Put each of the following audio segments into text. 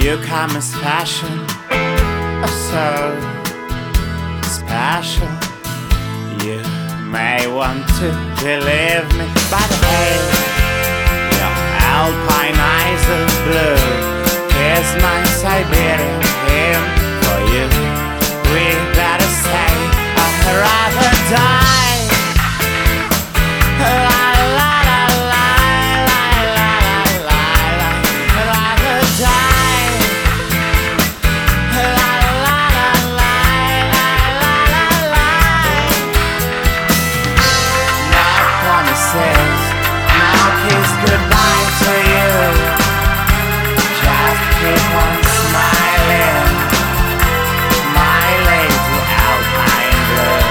You come as fashion, oh so special. You may want to believe me, but hey, your alpine eyes are blue. Here's my Siberian hymn for you. We better say I'd rather die. Goodbye to you. Just keep on smiling, my lady alpine blue.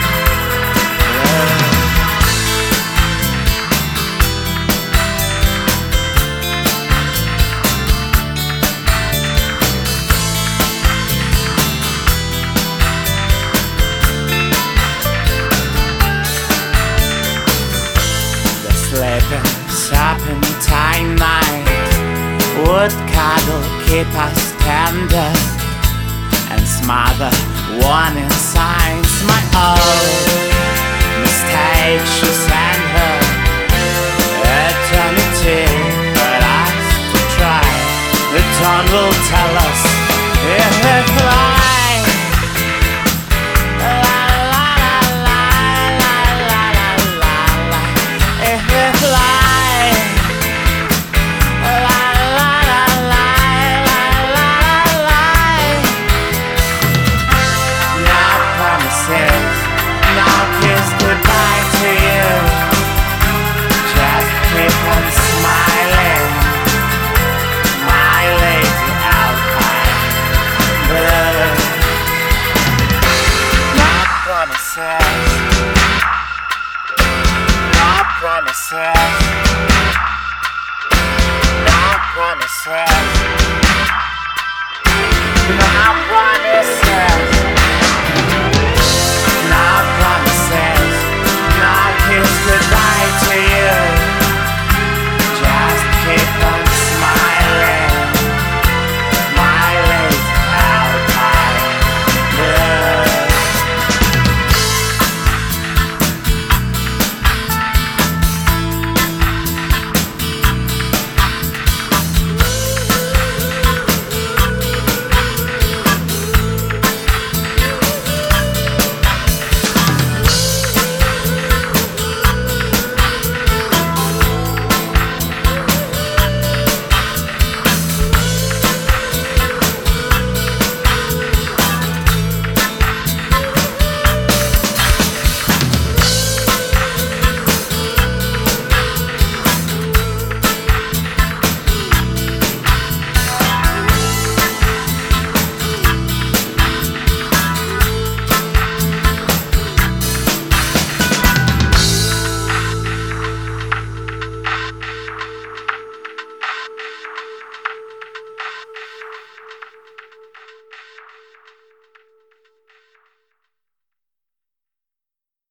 The sleeping serpentine night would cuddle, keep us tender, and smother warning signs. My own mistake, she sent her eternity for us to try. The dawn will tell us if we fly. Promises.